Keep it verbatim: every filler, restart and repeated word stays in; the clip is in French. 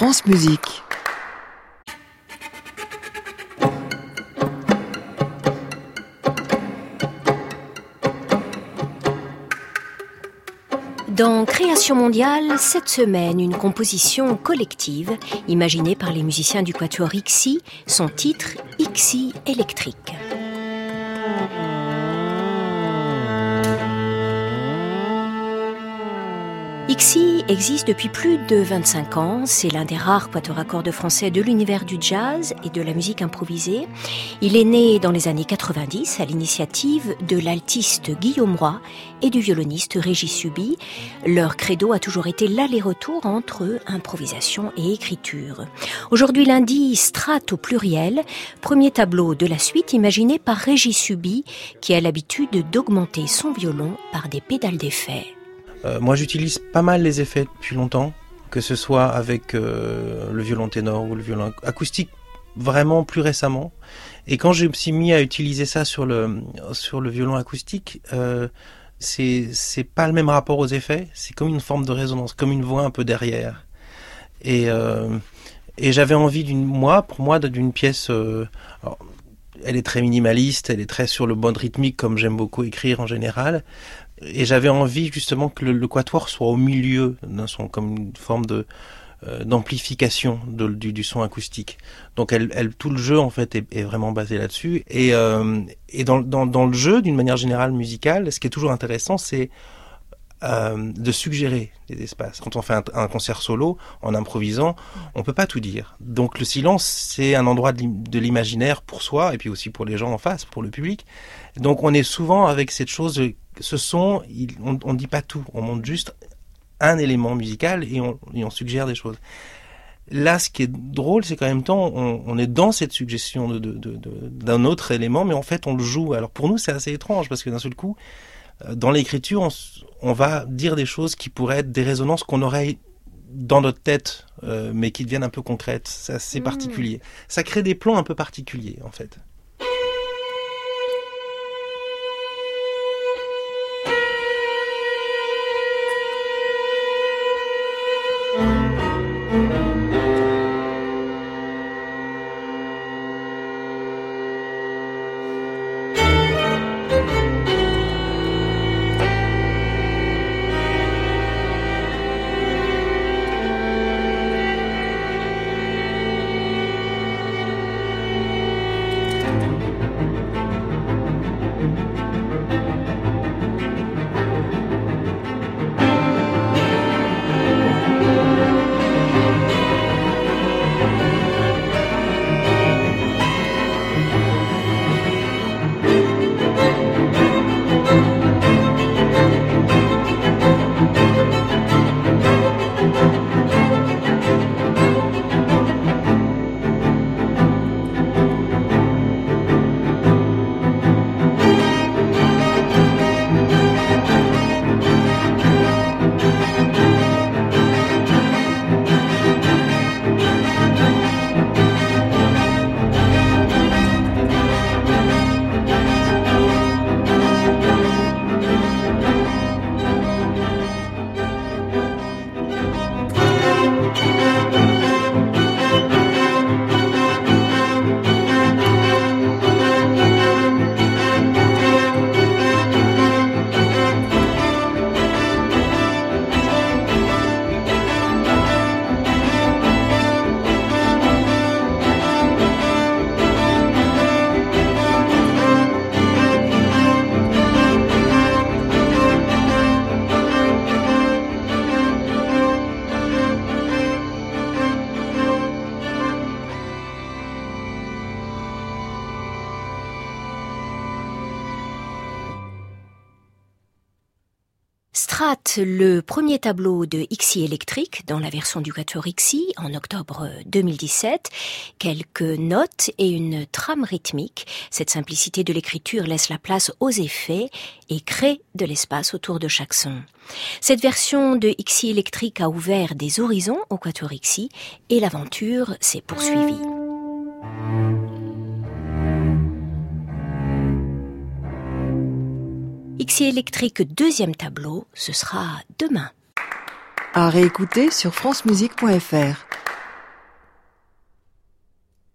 France Musique. Dans Création mondiale, cette semaine, une composition collective imaginée par les musiciens du quatuor Ixi, son titre Ixi électrique. Ixi existe depuis plus de vingt-cinq ans. C'est l'un des rares quatuors à cordes français de l'univers du jazz et de la musique improvisée. Il est né dans les années quatre-vingt-dix à l'initiative de l'altiste Guillaume Roy et du violoniste Régis Suby. Leur credo a toujours été l'aller-retour entre improvisation et écriture. Aujourd'hui lundi, Strat au pluriel, premier tableau de la suite imaginé par Régis Suby qui a l'habitude d'augmenter son violon par des pédales d'effet. Euh, moi, j'utilise pas mal les effets depuis longtemps, que ce soit avec euh, le violon ténor ou le violon acoustique, vraiment plus récemment. Et quand je me suis mis à utiliser ça sur le sur le violon acoustique, euh, c'est c'est pas le même rapport aux effets. C'est comme une forme de résonance, comme une voix un peu derrière. Et euh, et j'avais envie d'une moi pour moi d'une pièce. Euh, alors, elle est très minimaliste, elle est très sur le mode rythmique comme j'aime beaucoup écrire en général. Et j'avais envie justement que le, le quatuor soit au milieu d'un son, comme une forme de euh, d'amplification de, du, du son acoustique. Donc elle, elle, tout le jeu en fait est, est vraiment basé là-dessus. Et, euh, et dans, dans, dans le jeu, d'une manière générale musicale, ce qui est toujours intéressant, c'est euh, de suggérer des espaces. Quand on fait un, un concert solo, en improvisant, on peut pas tout dire. Donc le silence, c'est un endroit de, de l'imaginaire pour soi et puis aussi pour les gens en face, pour le public. Donc on est souvent avec cette chose. De, ce son, il, on ne dit pas tout, on montre juste un élément musical et on, et on suggère des choses. Là, ce qui est drôle, c'est qu'en même temps, on, on est dans cette suggestion de, de, de, de, d'un autre élément, mais en fait, on le joue. Alors pour nous, c'est assez étrange, parce que d'un seul coup, dans l'écriture, on, on va dire des choses qui pourraient être des résonances qu'on aurait dans notre tête, euh, mais qui deviennent un peu concrètes. C'est assez mmh. particulier. Ça crée des plans un peu particuliers, en fait. Strat, le premier tableau de Ixi électrique dans la version du quatuor Ixi en octobre deux mille dix-sept. Quelques notes et une trame rythmique. Cette simplicité de l'écriture laisse la place aux effets et crée de l'espace autour de chaque son. Cette version de Ixi électrique a ouvert des horizons au quatuor Ixi et l'aventure s'est poursuivie. Ixi électrique deuxième tableau, ce sera demain. À réécouter sur francemusique point f r.